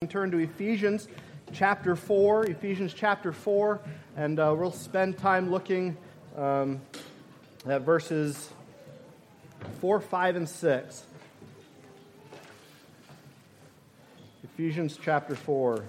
turn to Ephesians chapter 4, and we'll spend time looking at verses 4, 5, and 6. Ephesians chapter 4.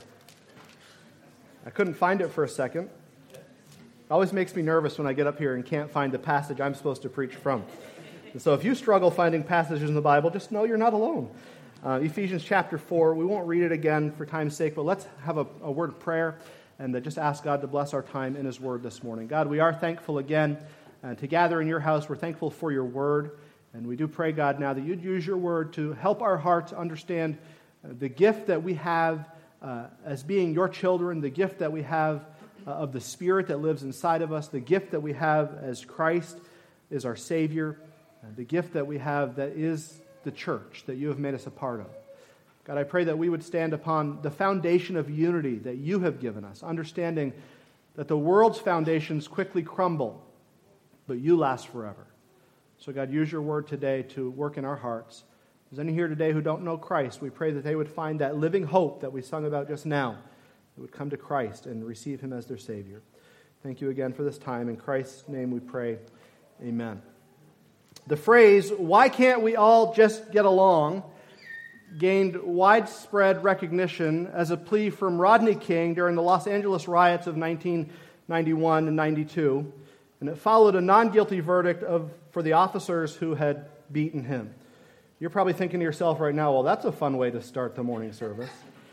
I couldn't find it for a second. It always makes me nervous when I get up here and can't find the passage I'm supposed to preach from. And so if you struggle finding passages in the Bible, just know you're not alone. Ephesians chapter 4, we won't read it again for time's sake, but let's have a word of prayer and just ask God to bless our time in His Word this morning. God, we are thankful again to gather in your house. We're thankful for your Word, and we do pray, God, now that you'd use your Word to help our hearts understand the gift that we have as being your children, the gift that we have of the Spirit that lives inside of us, the gift that we have as Christ is our Savior, the gift that we have that is the church that you have made us a part of. God, I pray that we would stand upon the foundation of unity that you have given us, understanding that the world's foundations quickly crumble, but you last forever. So God, use your word today to work in our hearts. If there's any here today who don't know Christ, we pray that they would find that living hope that we sung about just now, that would come to Christ and receive him as their Savior. Thank you again for this time. In Christ's name we pray, amen. The phrase, "Why can't we all just get along?" gained widespread recognition as a plea from Rodney King during the Los Angeles riots of 1991 and 92, and it followed a non-guilty verdict for the officers who had beaten him. You're probably thinking to yourself right now, well, that's a fun way to start the morning service.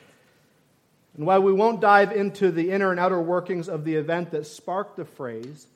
And while we won't dive into the inner and outer workings of the event that sparked the phrase,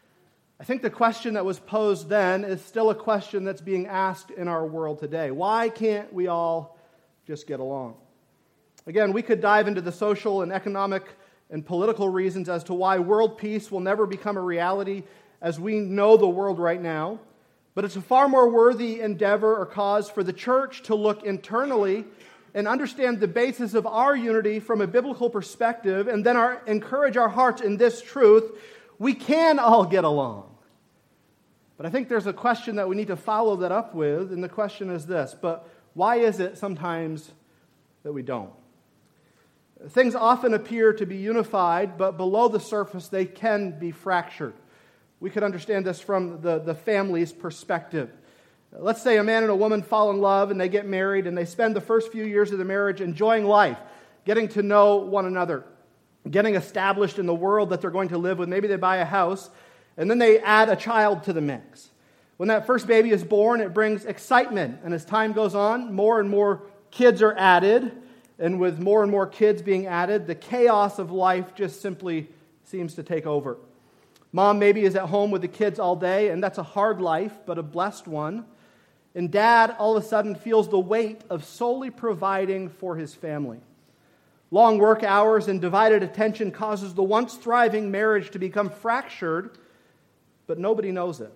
I think the question that was posed then is still a question that's being asked in our world today. Why can't we all just get along? Again, we could dive into the social and economic and political reasons as to why world peace will never become a reality as we know the world right now. But it's a far more worthy endeavor or cause for the church to look internally and understand the basis of our unity from a biblical perspective, and then encourage our hearts in this truth: we can all get along. But I think there's a question that we need to follow that up with, and the question is this: but why is it sometimes that we don't? Things often appear to be unified, but below the surface they can be fractured. We could understand this from the family's perspective. Let's say a man and a woman fall in love and they get married and they spend the first few years of the marriage enjoying life, getting to know one another, getting established in the world that they're going to live with. Maybe they buy a house, and then they add a child to the mix. When that first baby is born, it brings excitement, and as time goes on, more and more kids are added, and with more and more kids being added, the chaos of life just simply seems to take over. Mom maybe is at home with the kids all day, and that's a hard life, but a blessed one. And dad all of a sudden feels the weight of solely providing for his family. Long work hours and divided attention causes the once thriving marriage to become fractured, but nobody knows it.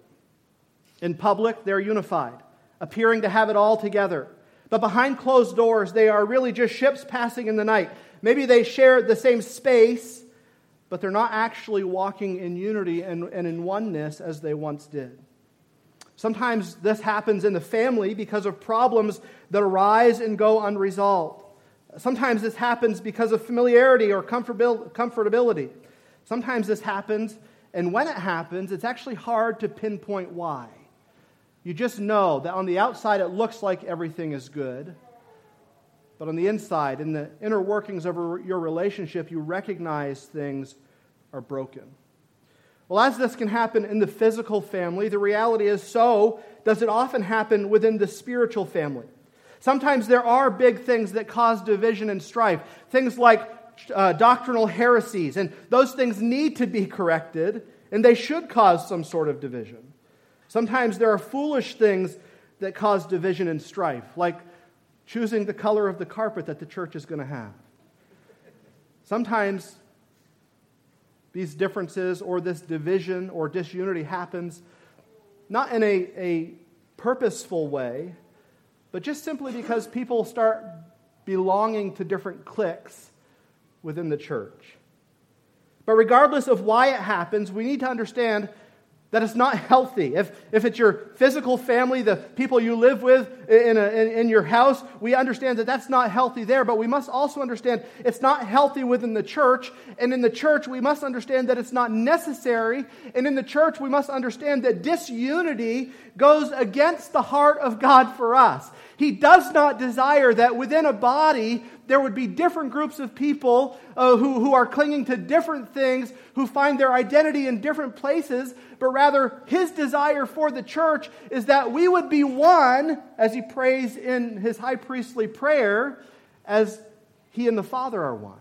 In public, they're unified, appearing to have it all together. But behind closed doors, they are really just ships passing in the night. Maybe they share the same space, but they're not actually walking in unity and in oneness as they once did. Sometimes this happens in the family because of problems that arise and go unresolved. Sometimes this happens because of familiarity or comfortability. Sometimes this happens, and when it happens, it's actually hard to pinpoint why. You just know that on the outside it looks like everything is good, but on the inside, in the inner workings of your relationship, you recognize things are broken. Well, as this can happen in the physical family, the reality is so does it often happen within the spiritual family. Sometimes there are big things that cause division and strife, things like doctrinal heresies, and those things need to be corrected, and they should cause some sort of division. Sometimes there are foolish things that cause division and strife, like choosing the color of the carpet that the church is going to have. Sometimes these differences or this division or disunity happens not in a purposeful way, but just simply because people start belonging to different cliques within the church. But regardless of why it happens, we need to understand That it's not healthy. If it's your physical family, the people you live with in your house, we understand that that's not healthy there. But we must also understand it's not healthy within the church. And in the church, we must understand that it's not necessary. And in the church, we must understand that disunity goes against the heart of God for us. He does not desire that within a body there would be different groups of people who are clinging to different things, who find their identity in different places, but rather His desire for the church is that we would be one, as He prays in His high priestly prayer, as He and the Father are one.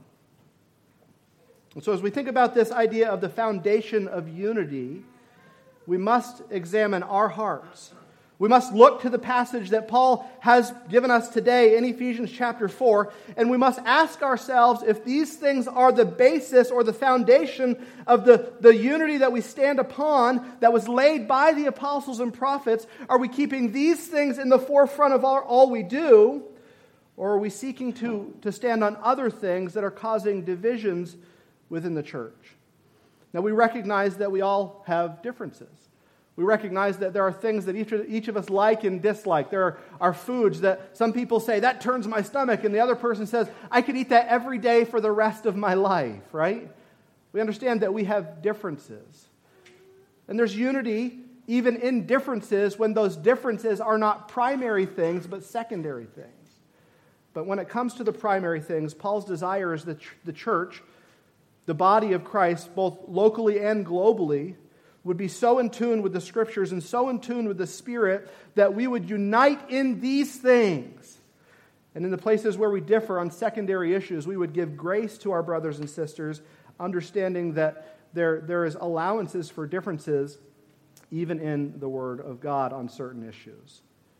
And so as we think about this idea of the foundation of unity, we must examine our hearts. We must look to the passage that Paul has given us today in Ephesians chapter 4, and we must ask ourselves if these things are the basis or the foundation of the unity that we stand upon that was laid by the apostles and prophets. Are we keeping these things in the forefront of all we do, or are we seeking to stand on other things that are causing divisions within the church? Now, we recognize that we all have differences. We recognize that there are things that each of us like and dislike. There are foods that some people say, that turns my stomach, and the other person says, I could eat that every day for the rest of my life, right? We understand that we have differences. And there's unity even in differences when those differences are not primary things, but secondary things. But when it comes to the primary things, Paul's desire is that the church, the body of Christ, both locally and globally, would be so in tune with the Scriptures and so in tune with the Spirit that we would unite in these things. And in the places where we differ on secondary issues, we would give grace to our brothers and sisters, understanding that there is allowances for differences even in the Word of God on certain issues.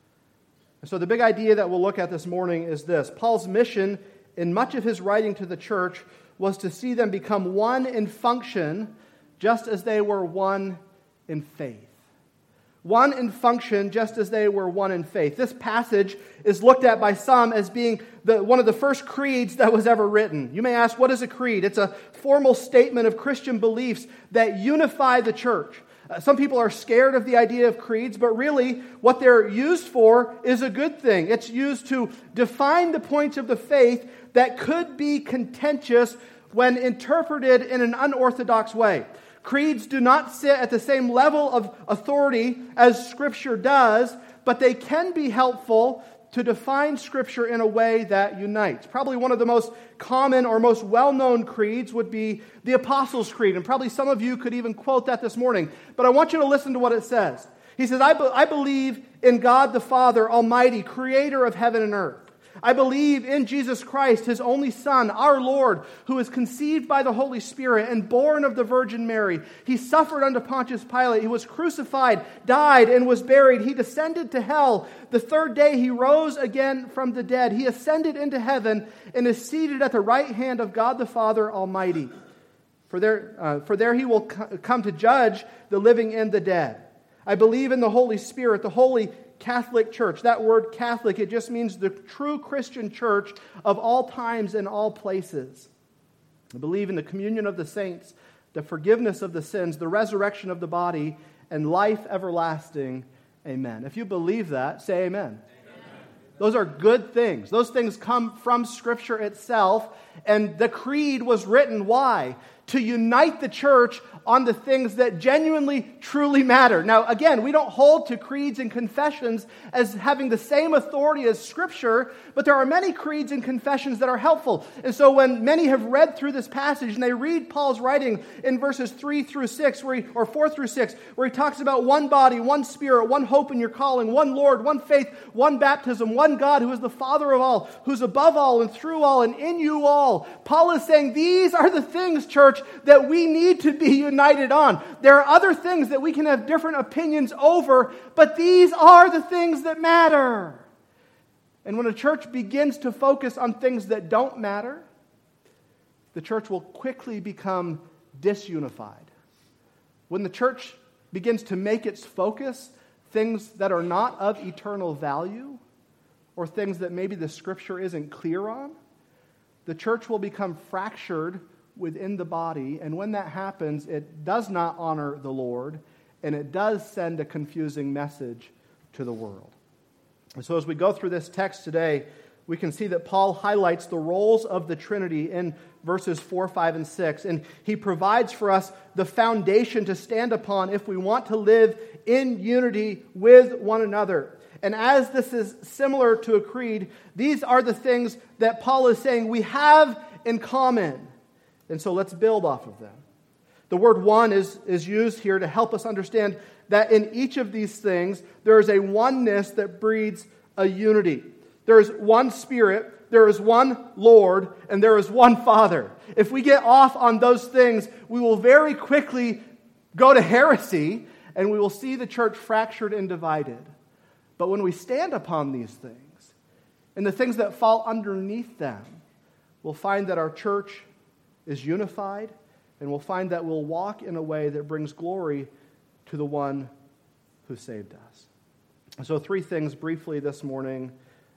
And so the big idea that we'll look at this morning is this. Paul's mission in much of his writing to the church was to see them become one in function, just as they were one in faith. One in function, just as they were one in faith. This passage is looked at by some as being one of the first creeds that was ever written. You may ask, what is a creed? It's a formal statement of Christian beliefs that unify the church. Some people are scared of the idea of creeds, but really what they're used for is a good thing. It's used to define the points of the faith that could be contentious when interpreted in an unorthodox way. Creeds do not sit at the same level of authority as Scripture does, but they can be helpful to define Scripture in a way that unites. Probably one of the most common or most well-known creeds would be the Apostles' Creed, and probably some of you could even quote that this morning. But I want you to listen to what it says. He says, I believe in God the Father Almighty, creator of heaven and earth. I believe in Jesus Christ, His only Son, our Lord, who was conceived by the Holy Spirit and born of the Virgin Mary. He suffered under Pontius Pilate. He was crucified, died, and was buried. He descended to hell. The third day He rose again from the dead. He ascended into heaven and is seated at the right hand of God the Father Almighty. For there He will come to judge the living and the dead. I believe in the Holy Spirit, the Holy Catholic Church. That word Catholic, it just means the true Christian church of all times and all places. I believe in the communion of the saints, the forgiveness of the sins, the resurrection of the body, and life everlasting. Amen. If you believe that, say amen. Amen. Those are good things. Those things come from Scripture itself, and the creed was written. Why? To unite the church on the things that genuinely, truly matter. Now, again, we don't hold to creeds and confessions as having the same authority as Scripture, but there are many creeds and confessions that are helpful. And so when many have read through this passage and they read Paul's writing in verses 3 through 6, or 4 through 6, where he talks about one body, one Spirit, one hope in your calling, one Lord, one faith, one baptism, one God who is the Father of all, who's above all and through all and in you all. Paul is saying these are the things, church, that we need to be united on. There are other things that we can have different opinions over, but these are the things that matter. And when a church begins to focus on things that don't matter, the church will quickly become disunified. When the church begins to make its focus things that are not of eternal value, or things that maybe the Scripture isn't clear on, the church will become fractured within the body, and when that happens, it does not honor the Lord, and it does send a confusing message to the world. And so as we go through this text today, we can see that Paul highlights the roles of the Trinity in verses 4, 5, and 6. And he provides for us the foundation to stand upon if we want to live in unity with one another. And as this is similar to a creed, these are the things that Paul is saying we have in common. And so let's build off of them. The word one is used here to help us understand that in each of these things, there is a oneness that breeds a unity. There is one Spirit, there is one Lord, and there is one Father. If we get off on those things, we will very quickly go to heresy, and we will see the church fractured and divided. But when we stand upon these things, and the things that fall underneath them, we'll find that our church is unified, and we'll find that we'll walk in a way that brings glory to the one who saved us. So 3 things briefly this morning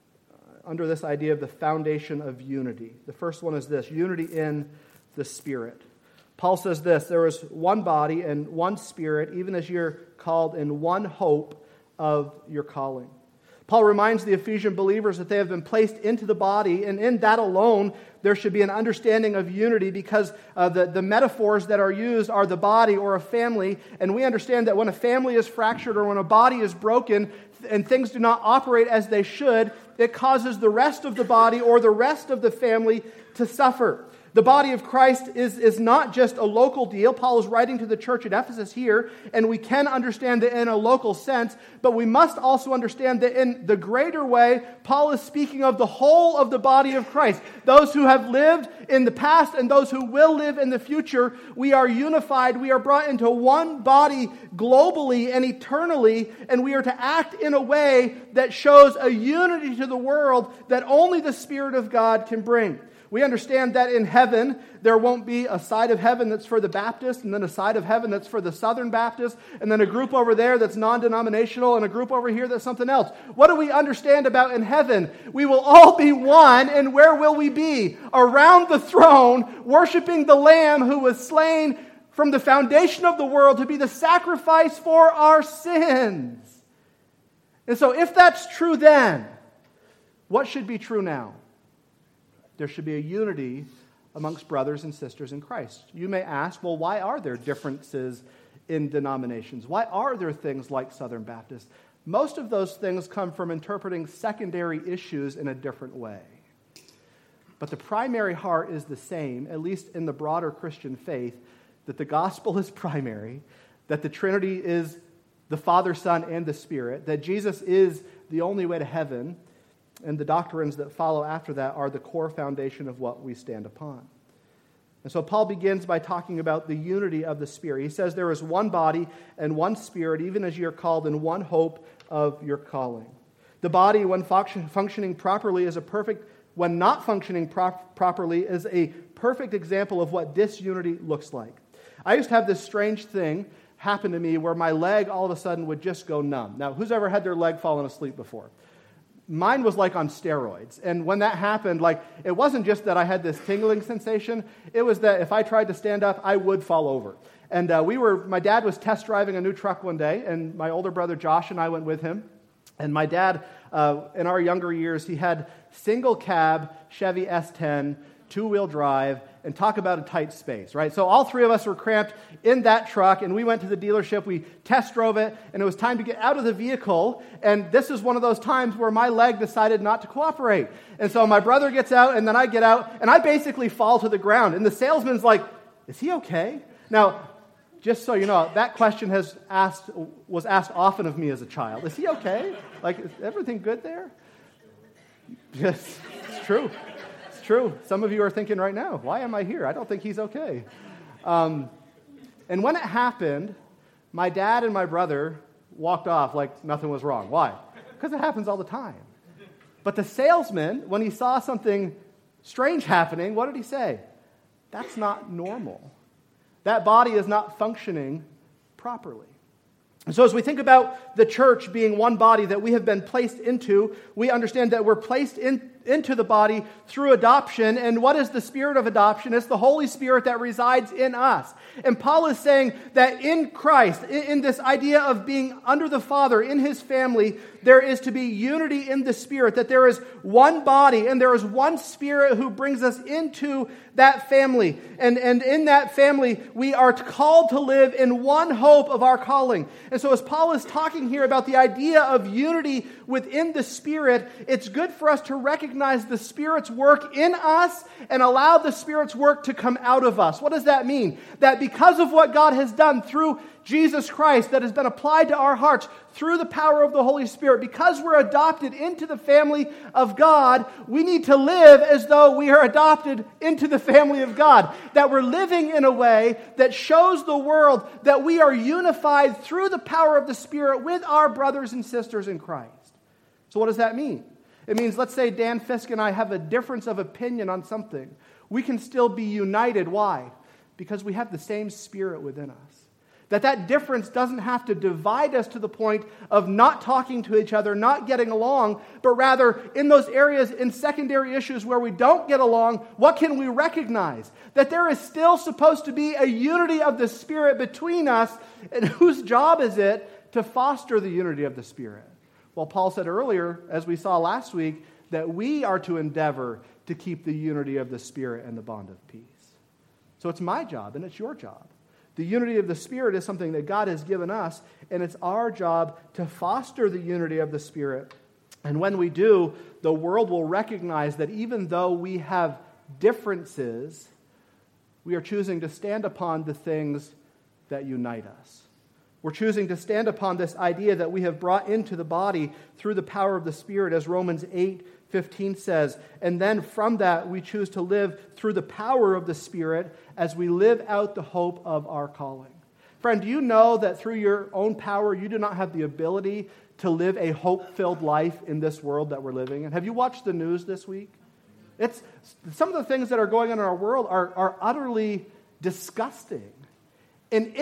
under this idea of the foundation of unity. The first one is this: unity in the Spirit. Paul says this: there is one body and one Spirit, even as you're called in one hope of your calling. Paul reminds the Ephesian believers that they have been placed into the body, and in that alone there should be an understanding of unity, because the metaphors that are used are the body or a family, and we understand that when a family is fractured or when a body is broken and things do not operate as they should, it causes the rest of the body or the rest of the family to suffer. The body of Christ is not just a local deal. Paul is writing to the church at Ephesus here, and we can understand it in a local sense, but we must also understand that in the greater way, Paul is speaking of the whole of the body of Christ. Those who have lived in the past and those who will live in the future, we are unified. We are brought into one body globally and eternally, and we are to act in a way that shows a unity to the world that only the Spirit of God can bring. We understand that in heaven, there won't be a side of heaven that's for the Baptist, and then a side of heaven that's for the Southern Baptist, and then a group over there that's non-denominational, and a group over here that's something else. What do we understand about in heaven? We will all be one, and where will we be? Around the throne, worshiping the Lamb who was slain from the foundation of the world to be the sacrifice for our sins. And so if that's true then, what should be true now? There should be a unity amongst brothers and sisters in Christ. You may ask, well, why are there differences in denominations? Why are there things like Southern Baptist? Most of those things come from interpreting secondary issues in a different way. But the primary heart is the same, at least in the broader Christian faith, that the gospel is primary, that the Trinity is the Father, Son, and the Spirit, that Jesus is the only way to heaven, and the doctrines that follow after that are the core foundation of what we stand upon. And so Paul begins by talking about the unity of the Spirit. He says there is one body and one Spirit, even as you are called in one hope of your calling. The body, when functioning properly, is a perfect. When not functioning properly, is a perfect example of what disunity looks like. I used to have this strange thing happen to me where my leg all of a sudden would just go numb. Now, who's ever had their leg fallen asleep before? Mine was like on steroids. And when that happened, it wasn't just that I had this tingling sensation. It was that if I tried to stand up, I would fall over. And my dad was test driving a new truck one day, and my older brother Josh and I went with him. And my dad, in our younger years, he had single cab Chevy S10, 2-wheel drive, and talk about a tight space, right? So all 3 of us were cramped in that truck, and we went to the dealership, we test drove it, and it was time to get out of the vehicle, and this is one of those times where my leg decided not to cooperate. And so my brother gets out, and then I get out, and I basically fall to the ground, and the salesman's like, is he okay? Now, just so you know, that question was asked often of me as a child. Is he okay? Is everything good there? Yes, it's true. True. Some of you are thinking right now, why am I here? I don't think he's okay. And when it happened, my dad and my brother walked off like nothing was wrong. Why? Because it happens all the time. But the salesman, when he saw something strange happening, what did he say? That's not normal. That body is not functioning properly. And so as we think about the church being one body that we have been placed into, we understand that we're placed in into the body through adoption. And what is the spirit of adoption? It's the Holy Spirit that resides in us. And Paul is saying that in Christ, in this idea of being under the Father, in his family, there is to be unity in the Spirit, that there is one body and there is one Spirit who brings us into that family. And in that family, we are called to live in one hope of our calling. And so as Paul is talking here about the idea of unity within the Spirit, it's good for us to recognize the Spirit's work in us and allow the Spirit's work to come out of us. What does that mean? That because of what God has done through Jesus Christ that has been applied to our hearts through the power of the Holy Spirit, because we're adopted into the family of God, we need to live as though we are adopted into the family of God. That we're living in a way that shows the world that we are unified through the power of the Spirit with our brothers and sisters in Christ. So what does that mean? It means, let's say Dan Fisk and I have a difference of opinion on something. We can still be united. Why? Because we have the same Spirit within us. That difference doesn't have to divide us to the point of not talking to each other, not getting along, but rather in those areas, in secondary issues where we don't get along, what can we recognize? That there is still supposed to be a unity of the Spirit between us, and whose job is it to foster the unity of the Spirit? Well, Paul said earlier, as we saw last week, that we are to endeavor to keep the unity of the Spirit and the bond of peace. So it's my job and it's your job. The unity of the Spirit is something that God has given us, and it's our job to foster the unity of the Spirit. And when we do, the world will recognize that even though we have differences, we are choosing to stand upon the things that unite us. We're choosing to stand upon this idea that we have brought into the body through the power of the Spirit, as Romans 8:15 says. And then from that, we choose to live through the power of the Spirit as we live out the hope of our calling. Friend, do you know that through your own power, you do not have the ability to live a hope-filled life in this world that we're living in? Have you watched the news this week? Some of the things that are going on in our world are utterly disgusting. And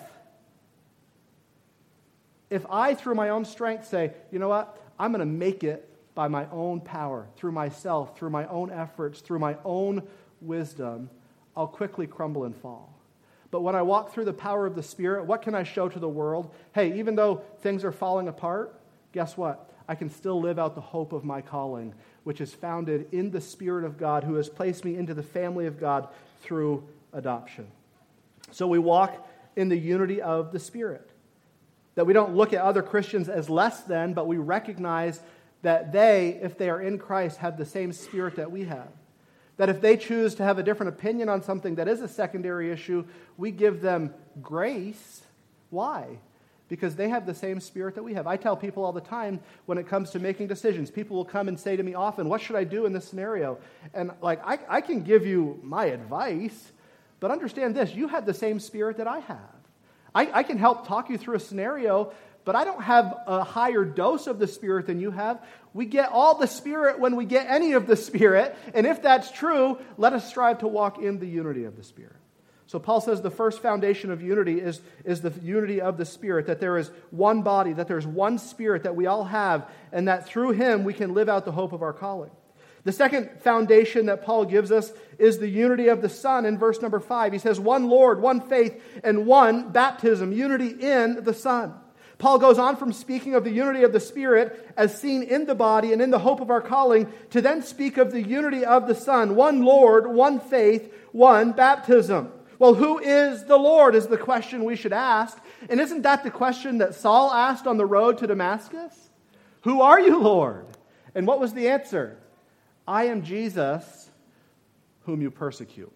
if I, through my own strength, say, you know what, I'm going to make it by my own power, through myself, through my own efforts, through my own wisdom, I'll quickly crumble and fall. But when I walk through the power of the Spirit, what can I show to the world? Hey, even though things are falling apart, guess what? I can still live out the hope of my calling, which is founded in the Spirit of God, who has placed me into the family of God through adoption. So we walk in the unity of the Spirit. That we don't look at other Christians as less than, but we recognize that they, if they are in Christ, have the same Spirit that we have. That if they choose to have a different opinion on something that is a secondary issue, we give them grace. Why? Because they have the same Spirit that we have. I tell people all the time when it comes to making decisions, people will come and say to me often, what should I do in this scenario? And I can give you my advice, but understand this, you have the same Spirit that I have. I can help talk you through a scenario, but I don't have a higher dose of the Spirit than you have. We get all the Spirit when we get any of the Spirit. And if that's true, let us strive to walk in the unity of the Spirit. So Paul says the first foundation of unity is the unity of the Spirit, that there is one body, that there's one Spirit that we all have, and that through Him we can live out the hope of our calling. The second foundation that Paul gives us is the unity of the Son in verse number 5. He says, one Lord, one faith, and one baptism, unity in the Son. Paul goes on from speaking of the unity of the Spirit as seen in the body and in the hope of our calling to then speak of the unity of the Son. One Lord, one faith, one baptism. Well, who is the Lord is the question we should ask. And isn't that the question that Saul asked on the road to Damascus? Who are you, Lord? And what was the answer? I am Jesus, whom you persecute.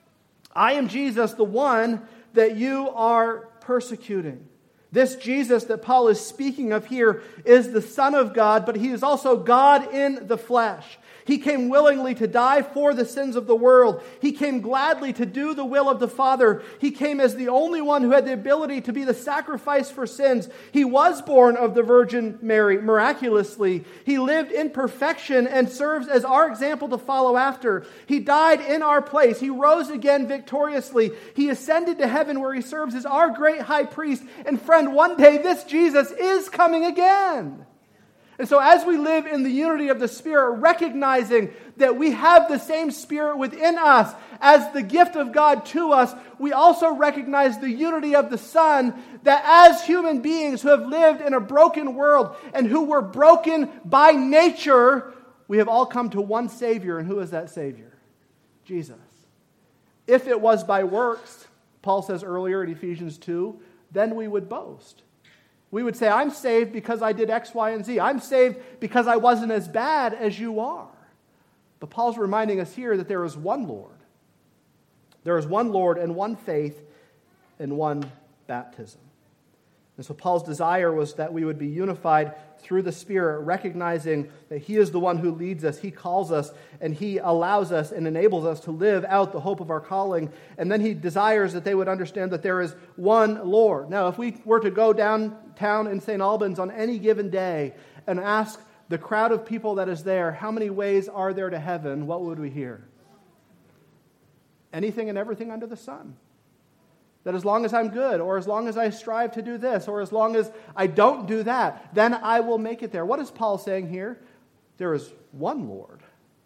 I am Jesus, the one that you are persecuting. This Jesus that Paul is speaking of here is the Son of God, but He is also God in the flesh. He came willingly to die for the sins of the world. He came gladly to do the will of the Father. He came as the only one who had the ability to be the sacrifice for sins. He was born of the Virgin Mary miraculously. He lived in perfection and serves as our example to follow after. He died in our place. He rose again victoriously. He ascended to heaven where He serves as our great high priest. And friend, one day this Jesus is coming again. And so as we live in the unity of the Spirit, recognizing that we have the same Spirit within us as the gift of God to us, we also recognize the unity of the Son, that as human beings who have lived in a broken world and who were broken by nature, we have all come to one Savior. And who is that Savior? Jesus. If it was by works, Paul says earlier in Ephesians 2, then we would boast. We would say, I'm saved because I did X, Y, and Z. I'm saved because I wasn't as bad as you are. But Paul's reminding us here that there is one Lord. There is one Lord and one faith and one baptism. And so Paul's desire was that we would be unified through the Spirit, recognizing that He is the one who leads us, He calls us, and He allows us and enables us to live out the hope of our calling. And then He desires that they would understand that there is one Lord. Now, if we were to go downtown in St. Albans on any given day and ask the crowd of people that is there, how many ways are there to heaven, what would we hear? Anything and everything under the sun. That as long as I'm good, or as long as I strive to do this, or as long as I don't do that, then I will make it there. What is Paul saying here? There is one Lord.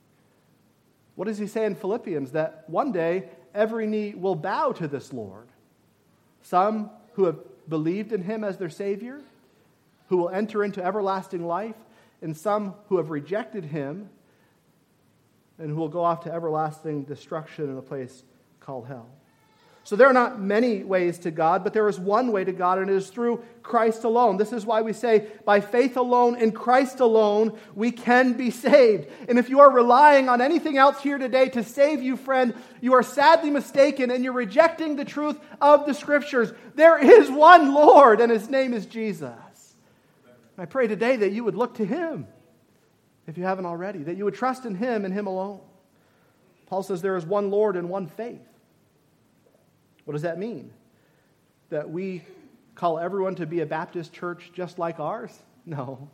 What does he say in Philippians? That one day every knee will bow to this Lord. Some who have believed in Him as their Savior, who will enter into everlasting life, and some who have rejected Him and who will go off to everlasting destruction in a place called hell. So there are not many ways to God, but there is one way to God, and it is through Christ alone. This is why we say, by faith alone, in Christ alone, we can be saved. And if you are relying on anything else here today to save you, friend, you are sadly mistaken, and you're rejecting the truth of the Scriptures. There is one Lord, and His name is Jesus. I pray today that you would look to Him, if you haven't already, that you would trust in Him and Him alone. Paul says there is one Lord and one faith. What does that mean? That we call everyone to be a Baptist church just like ours? No.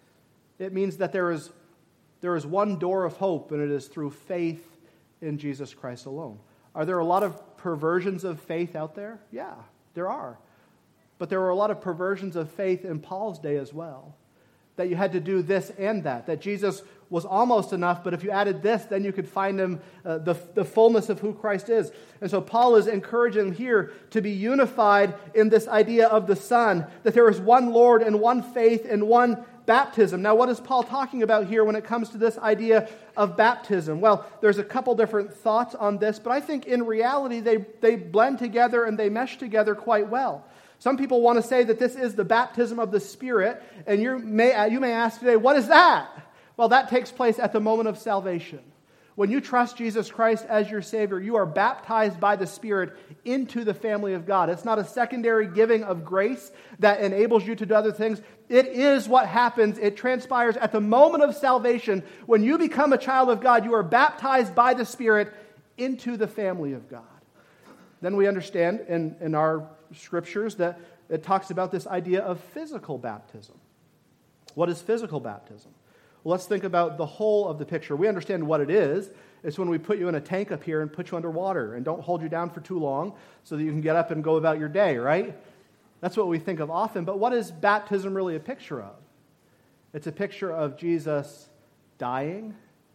It means that there is one door of hope, and it is through faith in Jesus Christ alone. Are there a lot of perversions of faith out there? Yeah, there are. But there were a lot of perversions of faith in Paul's day as well. That you had to do this and that. That Jesus was almost enough, but if you added this, then you could find Him, the fullness of who Christ is. And so Paul is encouraging them here to be unified in this idea of the Son, that there is one Lord and one faith and one baptism. Now, what is Paul talking about here when it comes to this idea of baptism? Well, there's a couple different thoughts on this, but I think in reality they blend together and they mesh together quite well. Some people want to say that this is the baptism of the Spirit, and you may ask today, what is that? Well, that takes place at the moment of salvation. When you trust Jesus Christ as your Savior, you are baptized by the Spirit into the family of God. It's not a secondary giving of grace that enables you to do other things. It is what happens. It transpires at the moment of salvation. When you become a child of God, you are baptized by the Spirit into the family of God. Then we understand in our Scriptures that it talks about this idea of physical baptism. What is physical baptism? Well, let's think about the whole of the picture. We understand what it is. It's when we put you in a tank up here and put you underwater and don't hold you down for too long so that you can get up and go about your day, right? That's what we think of often. But what is baptism really a picture of? It's a picture of Jesus dying,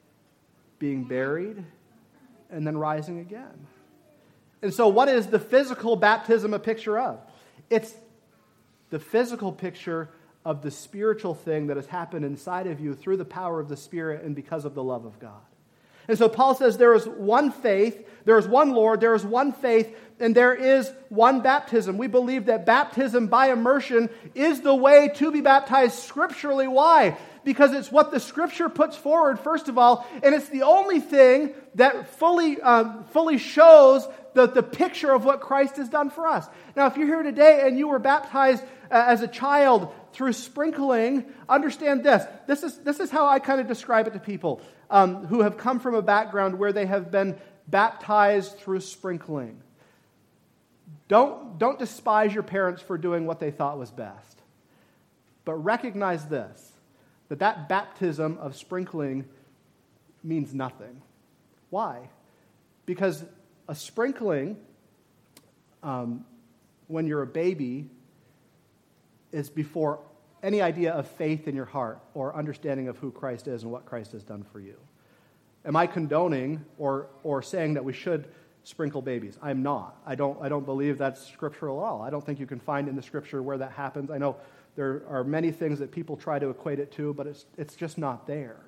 being buried, and then rising again. And so what is the physical baptism a picture of? It's the physical picture of the spiritual thing that has happened inside of you through the power of the Spirit and because of the love of God. And so Paul says there is one faith, there is one Lord, there is one faith, and there is one baptism. We believe that baptism by immersion is the way to be baptized scripturally. Why? Because it's what the Scripture puts forward, first of all, and it's the only thing that fully shows the picture of what Christ has done for us. Now, if you're here today and you were baptized as a child through sprinkling, understand this. This is how I kind of describe it to people who have come from a background where they have been baptized through sprinkling. Don't despise your parents for doing what they thought was best. But recognize this, that baptism of sprinkling means nothing. Why? Because a sprinkling, when you're a baby, is before any idea of faith in your heart or understanding of who Christ is and what Christ has done for you. Am I condoning or saying that we should sprinkle babies? I'm not. I don't believe that's scriptural at all. I don't think you can find in the scripture where that happens. I know there are many things that people try to equate it to, but it's just not there.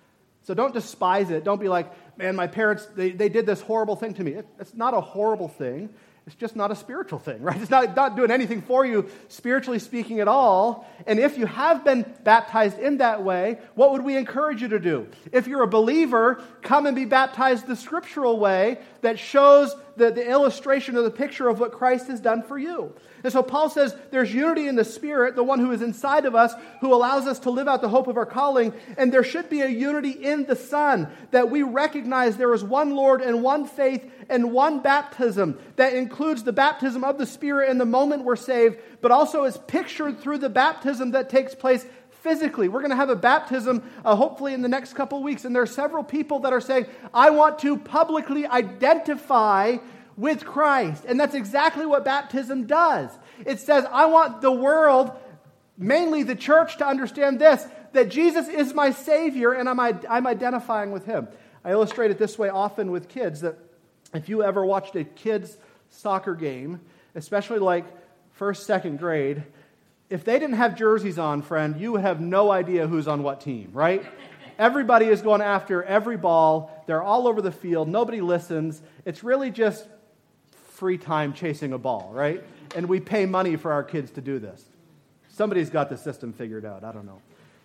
So don't despise it. Don't be like, man, my parents, they did this horrible thing to me. It's not a horrible thing. It's just not a spiritual thing, right? It's not doing anything for you, spiritually speaking, at all. And if you have been baptized in that way, what would we encourage you to do? If you're a believer, come and be baptized the scriptural way that shows the illustration or the picture of what Christ has done for you. And so Paul says there's unity in the Spirit, the one who is inside of us, who allows us to live out the hope of our calling. And there should be a unity in the Son, that we recognize there is one Lord and one faith and one baptism that includes the baptism of the Spirit in the moment we're saved, but also is pictured through the baptism that takes place physically. We're going to have a baptism hopefully in the next couple of weeks. And there are several people that are saying, I want to publicly identify with Christ. And that's exactly what baptism does. It says, I want the world, mainly the church, to understand this, that Jesus is my Savior and I'm identifying with Him. I illustrate it this way often with kids, that if you ever watched a kid's soccer game, especially like first, second grade, if they didn't have jerseys on, friend, you have no idea who's on what team, right? Everybody is going after every ball. They're all over the field. Nobody listens. It's really just free time chasing a ball, right? And we pay money for our kids to do this. Somebody's got the system figured out. I don't know.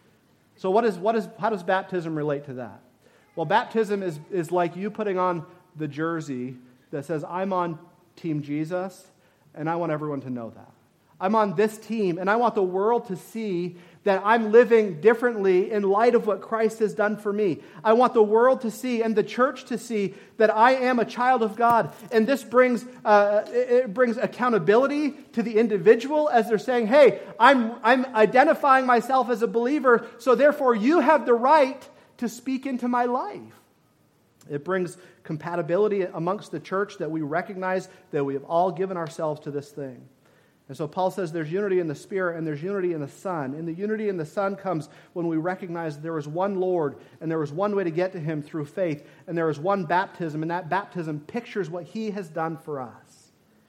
So how does baptism relate to that? Well, baptism is like you putting on the jersey that says, I'm on Team Jesus, and I want everyone to know that. I'm on this team, and I want the world to see that I'm living differently in light of what Christ has done for me. I want the world to see and the church to see that I am a child of God. And this brings accountability to the individual as they're saying, hey, I'm identifying myself as a believer, so therefore you have the right to speak into my life. It brings compatibility amongst the church that we recognize that we have all given ourselves to this thing. And so Paul says there's unity in the Spirit and there's unity in the Son. And the unity in the Son comes when we recognize there is one Lord and there is one way to get to Him through faith. And there is one baptism, and that baptism pictures what He has done for us.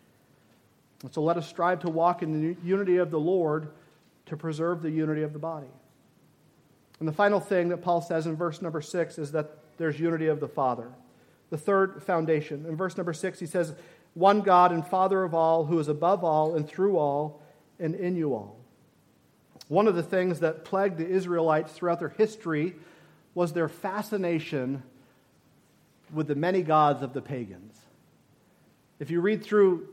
And so let us strive to walk in the unity of the Lord to preserve the unity of the body. And the final thing that Paul says in verse number 6 is that there's unity of the Father. The third foundation. In verse number 6 he says, one God and Father of all, who is above all and through all and in you all. One of the things that plagued the Israelites throughout their history was their fascination with the many gods of the pagans. If you read through,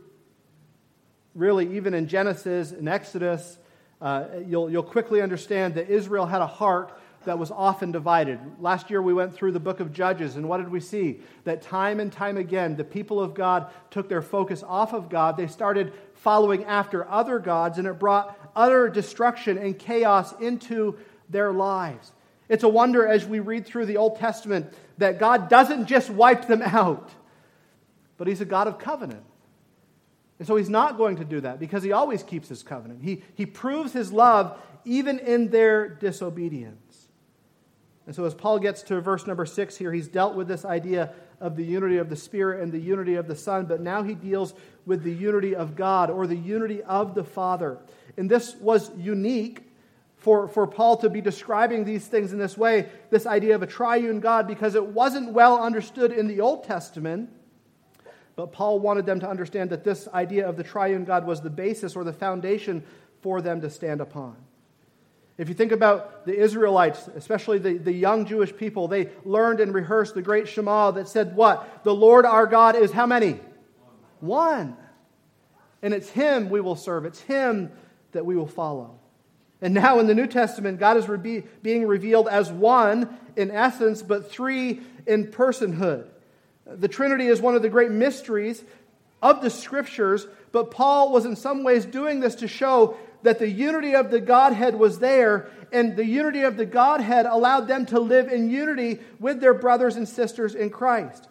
really even in Genesis and Exodus, you'll quickly understand that Israel had a heart that was often divided. Last year we went through the book of Judges, and what did we see? That time and time again, the people of God took their focus off of God. They started following after other gods, and it brought utter destruction and chaos into their lives. It's a wonder as we read through the Old Testament that God doesn't just wipe them out, but He's a God of covenant. And so He's not going to do that because He always keeps His covenant. He proves His love even in their disobedience. And so as Paul gets to verse number 6 here, he's dealt with this idea of the unity of the Spirit and the unity of the Son, but now he deals with the unity of God or the unity of the Father. And this was unique for Paul to be describing these things in this way, this idea of a triune God, because it wasn't well understood in the Old Testament. But Paul wanted them to understand that this idea of the triune God was the basis or the foundation for them to stand upon. If you think about the Israelites, especially the young Jewish people, they learned and rehearsed the great Shema that said what? The Lord our God is how many? One. And it's Him we will serve. It's Him that we will follow. And now in the New Testament, God is being revealed as one in essence, but three in personhood. The Trinity is one of the great mysteries of the Scriptures, but Paul was in some ways doing this to show that the unity of the Godhead was there, and the unity of the Godhead allowed them to live in unity with their brothers and sisters in Christ.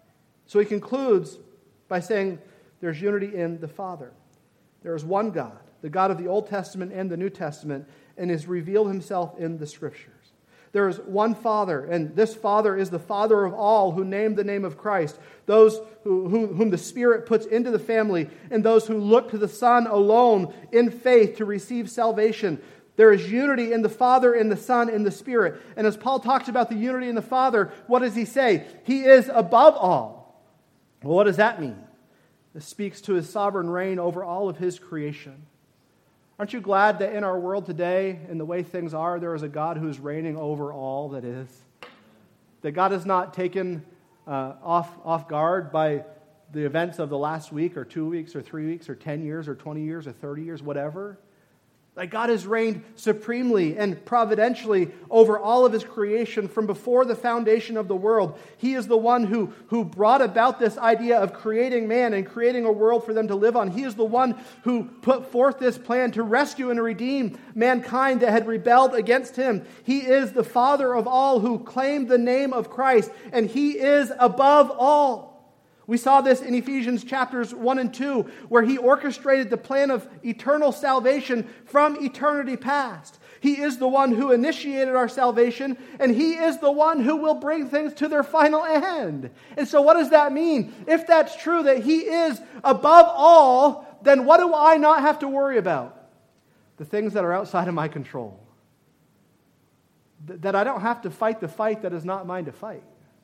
So he concludes by saying there's unity in the Father. There is one God. the God of the Old Testament and the New Testament, and has revealed himself in the Scriptures. There is one Father, and this Father is the Father of all who name the name of Christ, those whom the Spirit puts into the family, and those who look to the Son alone in faith to receive salvation. There is unity in the Father, in the Son, in the Spirit. And as Paul talks about the unity in the Father, what does he say? He is above all. Well, what does that mean? This speaks to his sovereign reign over all of his creation. Aren't you glad that in our world today, in the way things are, there is a God who is reigning over all that is? That God is not taken off guard by the events of the last week or 2 weeks or 3 weeks or 10 years or 20 years or 30 years, whatever. Like God has reigned supremely and providentially over all of his creation from before the foundation of the world. He is the one who brought about this idea of creating man and creating a world for them to live on. He is the one who put forth this plan to rescue and redeem mankind that had rebelled against him. He is the Father of all who claimed the name of Christ, and he is above all. We saw this in Ephesians chapters 1 and 2, where he orchestrated the plan of eternal salvation from eternity past. He is the one who initiated our salvation, and he is the one who will bring things to their final end. And so what does that mean? If that's true, that he is above all, then what do I not have to worry about? The things that are outside of my control. That I don't have to fight the fight that is not mine to fight.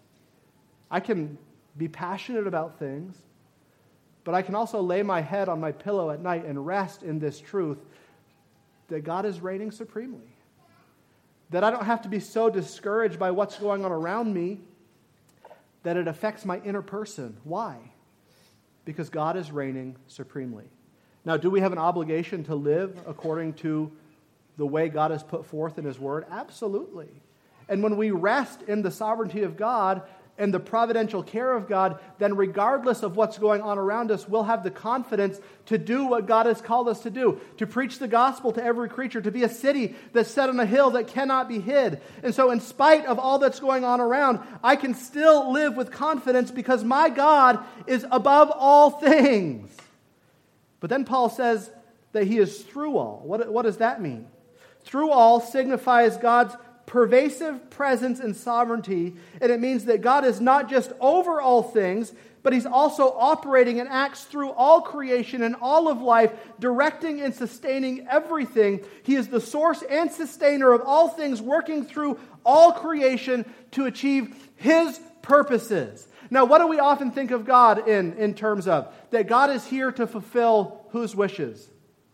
I can be passionate about things, but I can also lay my head on my pillow at night and rest in this truth that God is reigning supremely. That I don't have to be so discouraged by what's going on around me that it affects my inner person. Why? Because God is reigning supremely. Now, do we have an obligation to live according to the way God has put forth in his word? Absolutely. And when we rest in the sovereignty of God and the providential care of God, then regardless of what's going on around us, we'll have the confidence to do what God has called us to do, to preach the gospel to every creature, to be a city that's set on a hill that cannot be hid. And so in spite of all that's going on around, I can still live with confidence because my God is above all things. But then Paul says that he is through all. What does that mean? Through all signifies God's pervasive presence and sovereignty, and it means that God is not just over all things, but he's also operating and acts through all creation and all of life, directing and sustaining everything. He is the source and sustainer of all things, working through all creation to achieve his purposes. Now, what do we often think of God in terms of? That God is here to fulfill whose wishes?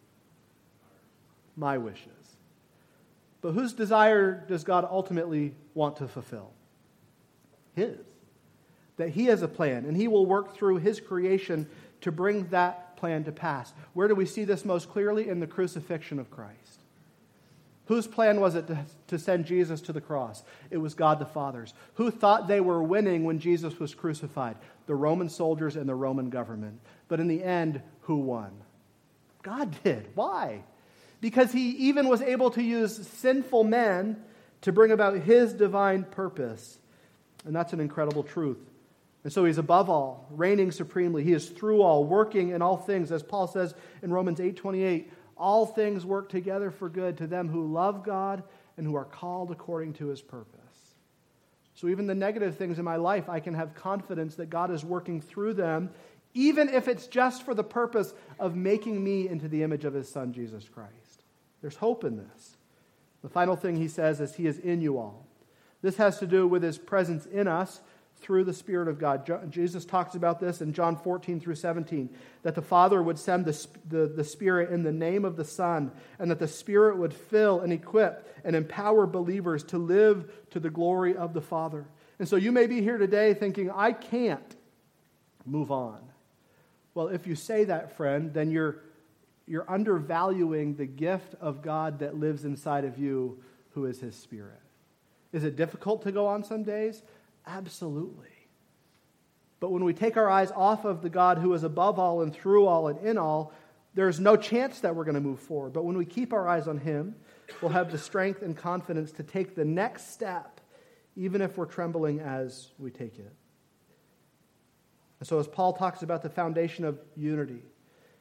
My wishes. But whose desire does God ultimately want to fulfill? His. That he has a plan, and he will work through his creation to bring that plan to pass. Where do we see this most clearly? In the crucifixion of Christ. Whose plan was it to send Jesus to the cross? It was God the Father's. Who thought they were winning when Jesus was crucified? The Roman soldiers and the Roman government. But in the end, who won? God did. Why? Because he even was able to use sinful men to bring about his divine purpose. And that's an incredible truth. And so he's above all, reigning supremely. He is through all, working in all things. As Paul says in Romans 8:28, all things work together for good to them who love God and who are called according to his purpose. So even the negative things in my life, I can have confidence that God is working through them, even if it's just for the purpose of making me into the image of his Son, Jesus Christ. There's hope in this. The final thing he says is he is in you all. This has to do with his presence in us through the Spirit of God. Jesus talks about this in John 14 through 17, that the Father would send the Spirit in the name of the Son, and that the Spirit would fill and equip and empower believers to live to the glory of the Father. And so you may be here today thinking, I can't move on. Well, if you say that, friend, then you're undervaluing the gift of God that lives inside of you, who is his Spirit. Is it difficult to go on some days? Absolutely. But when we take our eyes off of the God who is above all and through all and in all, there's no chance that we're going to move forward. But when we keep our eyes on him, we'll have the strength and confidence to take the next step, even if we're trembling as we take it. And so as Paul talks about the foundation of unity,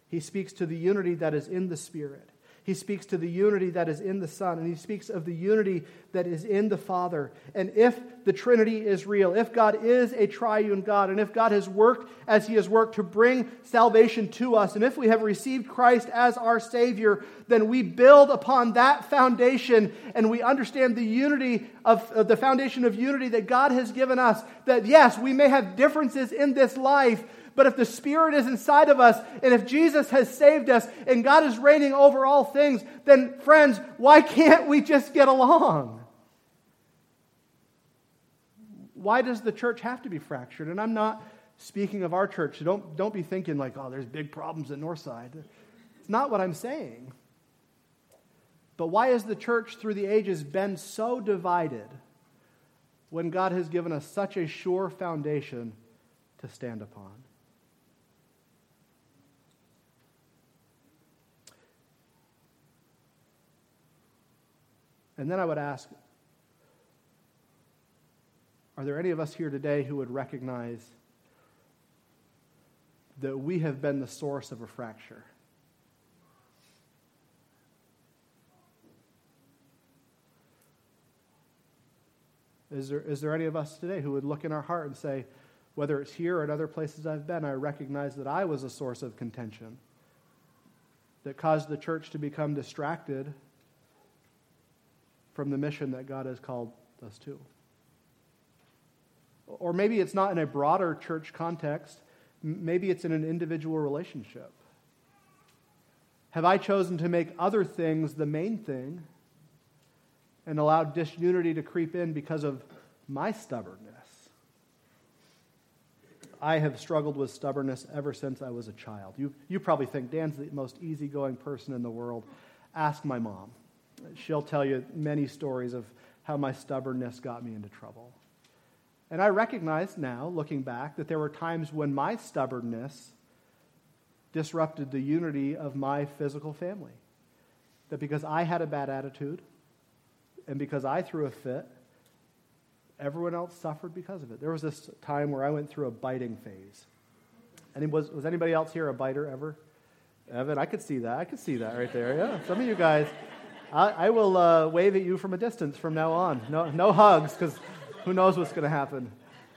He speaks to the unity that is in the Spirit. He speaks to the unity that is in the Son, and he speaks of the unity that is in the Father. And if the Trinity is real, if God is a triune God, and if God has worked as he has worked to bring salvation to us, and if we have received Christ as our Savior, then we build upon that foundation, and we understand the unity of the foundation of unity that God has given us. That yes, we may have differences in this life, but if the Spirit is inside of us, and if Jesus has saved us, and God is reigning over all things, then friends, why can't we just get along? Why does the church have to be fractured? And I'm not speaking of our church, so don't be thinking like, oh, there's big problems at Northside. It's not what I'm saying. But why has the church through the ages been so divided when God has given us such a sure foundation to stand upon? And then I would ask, are there any of us here today who would recognize that we have been the source of a fracture? Is there any of us today who would look in our heart and say, whether it's here or at other places I've been, I recognize that I was a source of contention that caused the church to become distracted from the mission that God has called us to? Or maybe it's not in a broader church context. Maybe it's in an individual relationship. Have I chosen to make other things the main thing and allowed disunity to creep in because of my stubbornness? I have struggled with stubbornness ever since I was a child. You probably think Dan's the most easygoing person in the world. Ask my mom. She'll tell you many stories of how my stubbornness got me into trouble. And I recognize now, looking back, that there were times when my stubbornness disrupted the unity of my physical family. That because I had a bad attitude and because I threw a fit, everyone else suffered because of it. There was this time where I went through a biting phase. And was anybody else here a biter ever? Evan, I could see that. I could see that right there. Yeah, some of you guys. I will wave at you from a distance from now on. No hugs, because who knows what's going to happen.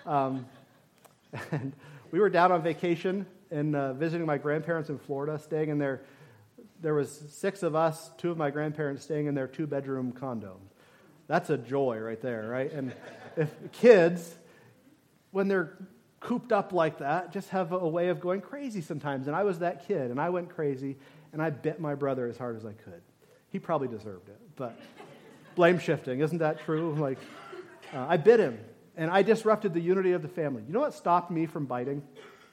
And we were down on vacation and visiting my grandparents in Florida, staying in their. There was 6 of us, 2 of my grandparents staying in their 2-bedroom condo. That's a joy right there, right? And if kids, when they're cooped up like that, just have a way of going crazy sometimes. And I was that kid, and I went crazy, and I bit my brother as hard as I could. He probably deserved it, but blame shifting, isn't that true? I bit him, and I disrupted the unity of the family. You know what stopped me from biting?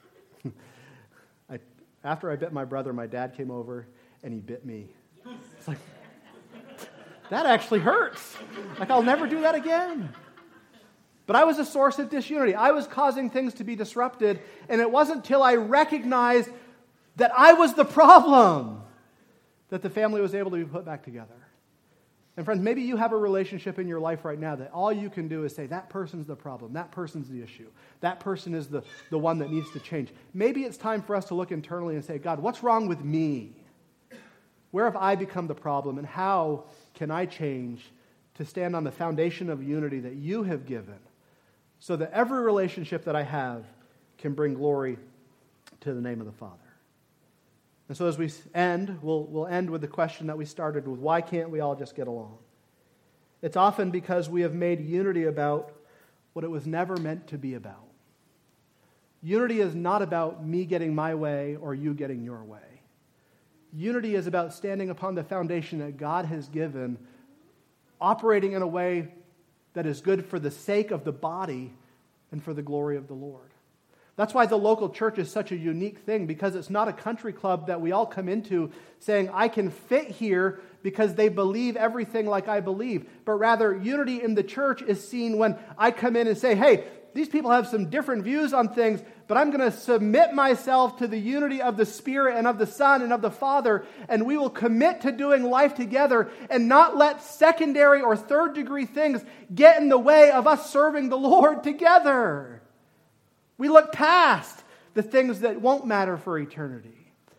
After I bit my brother, my dad came over, and he bit me. It's like, that actually hurts. I'll never do that again. But I was a source of disunity. I was causing things to be disrupted, and it wasn't until I recognized that I was the problem that the family was able to be put back together. And friends, maybe you have a relationship in your life right now that all you can do is say, that person's the problem, that person's the issue, that person is the one that needs to change. Maybe it's time for us to look internally and say, God, what's wrong with me? Where have I become the problem, and how can I change to stand on the foundation of unity that you have given so that every relationship that I have can bring glory to the name of the Father? And so as we end, we'll end with the question that we started with, why can't we all just get along? It's often because we have made unity about what it was never meant to be about. Unity is not about me getting my way or you getting your way. Unity is about standing upon the foundation that God has given, operating in a way that is good for the sake of the body and for the glory of the Lord. That's why the local church is such a unique thing, because it's not a country club that we all come into saying, I can fit here because they believe everything like I believe. But rather, unity in the church is seen when I come in and say, hey, these people have some different views on things, but I'm going to submit myself to the unity of the Spirit and of the Son and of the Father, and we will commit to doing life together and not let secondary or third degree things get in the way of us serving the Lord together. We look past the things that won't matter for eternity.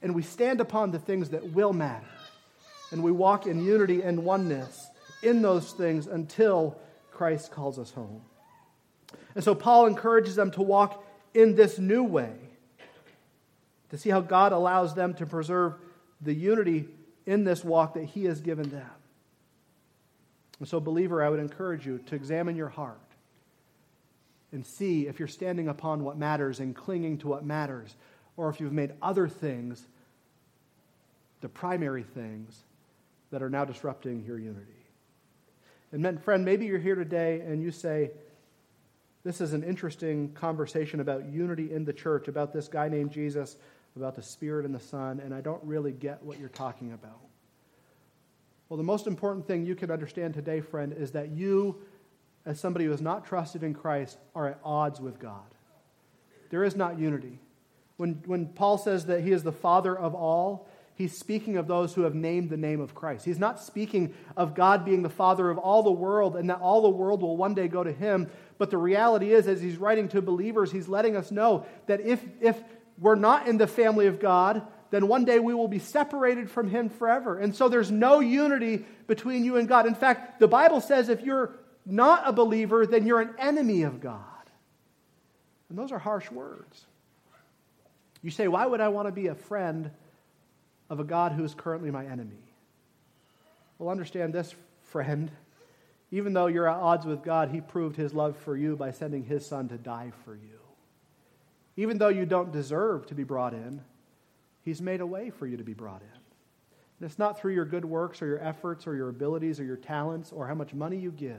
and we stand upon the things that will matter. And we walk in unity and oneness in those things until Christ calls us home. And so Paul encourages them to walk in this new way, to see how God allows them to preserve the unity in this walk that he has given them. And so, believer, I would encourage you to examine your heart and see if you're standing upon what matters and clinging to what matters, or if you've made other things the primary things that are now disrupting your unity. And friend, maybe you're here today and you say, this is an interesting conversation about unity in the church, about this guy named Jesus, about the Spirit and the Son, and I don't really get what you're talking about. Well, the most important thing you can understand today, friend, is that you, as somebody who has not trusted in Christ, are at odds with God. There is not unity. When Paul says that he is the Father of all, he's speaking of those who have named the name of Christ. He's not speaking of God being the Father of all the world and that all the world will one day go to him. But the reality is, as he's writing to believers, he's letting us know that if we're not in the family of God, then one day we will be separated from him forever. And so there's no unity between you and God. In fact, the Bible says if you're not a believer, then you're an enemy of God. And those are harsh words. You say, why would I want to be a friend of a God who is currently my enemy? Well, understand this, friend. Even though you're at odds with God, he proved his love for you by sending his Son to die for you. Even though you don't deserve to be brought in, he's made a way for you to be brought in. And it's not through your good works or your efforts or your abilities or your talents or how much money you give.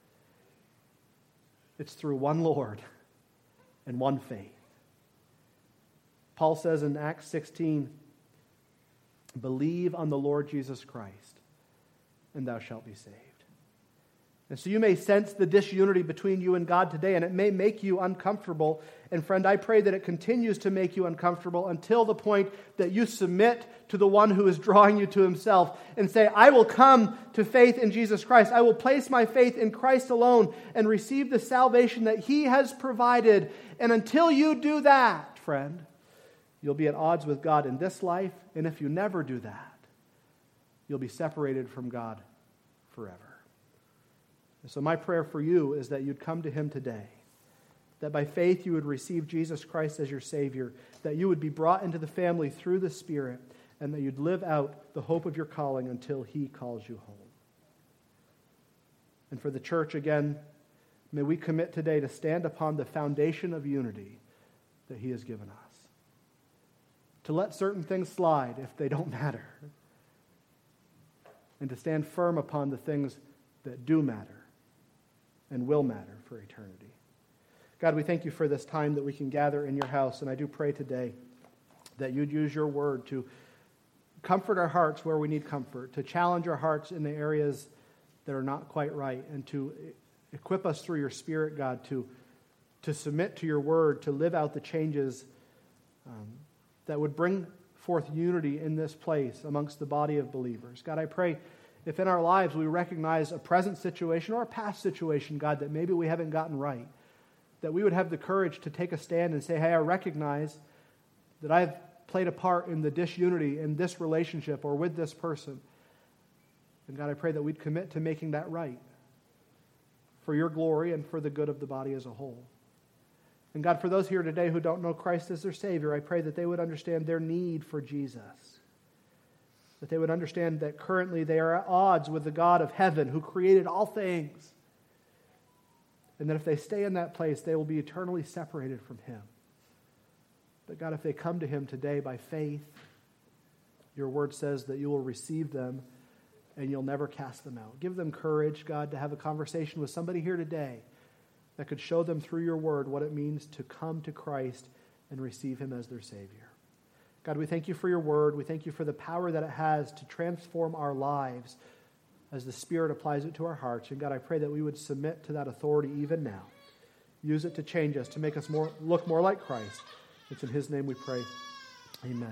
It's through one Lord and one faith. Paul says in Acts 16, believe on the Lord Jesus Christ, and thou shalt be saved. And so you may sense the disunity between you and God today, and it may make you uncomfortable. And friend, I pray that it continues to make you uncomfortable until the point that you submit to the one who is drawing you to himself and say, I will come to faith in Jesus Christ. I will place my faith in Christ alone and receive the salvation that he has provided. And until you do that, friend, you'll be at odds with God in this life. And if you never do that, you'll be separated from God forever. So my prayer for you is that you'd come to him today, that by faith you would receive Jesus Christ as your Savior, that you would be brought into the family through the Spirit, and that you'd live out the hope of your calling until he calls you home. And for the church, again, may we commit today to stand upon the foundation of unity that he has given us, to let certain things slide if they don't matter, and to stand firm upon the things that do matter and will matter for eternity. God, we thank you for this time that we can gather in your house, and I do pray today that you'd use your word to comfort our hearts where we need comfort, to challenge our hearts in the areas that are not quite right, and to equip us through your Spirit, God, to submit to your word, to live out the changes that would bring forth unity in this place amongst the body of believers. God, I pray if in our lives we recognize a present situation or a past situation, God, that maybe we haven't gotten right, that we would have the courage to take a stand and say, hey, I recognize that I've played a part in the disunity in this relationship or with this person. And God, I pray that we'd commit to making that right for your glory and for the good of the body as a whole. And God, for those here today who don't know Christ as their Savior, I pray that they would understand their need for Jesus, that they would understand that currently they are at odds with the God of heaven who created all things, and that if they stay in that place, they will be eternally separated from him. But God, if they come to him today by faith, your word says that you will receive them and you'll never cast them out. Give them courage, God, to have a conversation with somebody here today that could show them through your word what it means to come to Christ and receive him as their Savior. God, we thank you for your word. We thank you for the power that it has to transform our lives as the Spirit applies it to our hearts. And God, I pray that we would submit to that authority even now. Use it to change us, to make us look more like Christ. It's in his name we pray. Amen.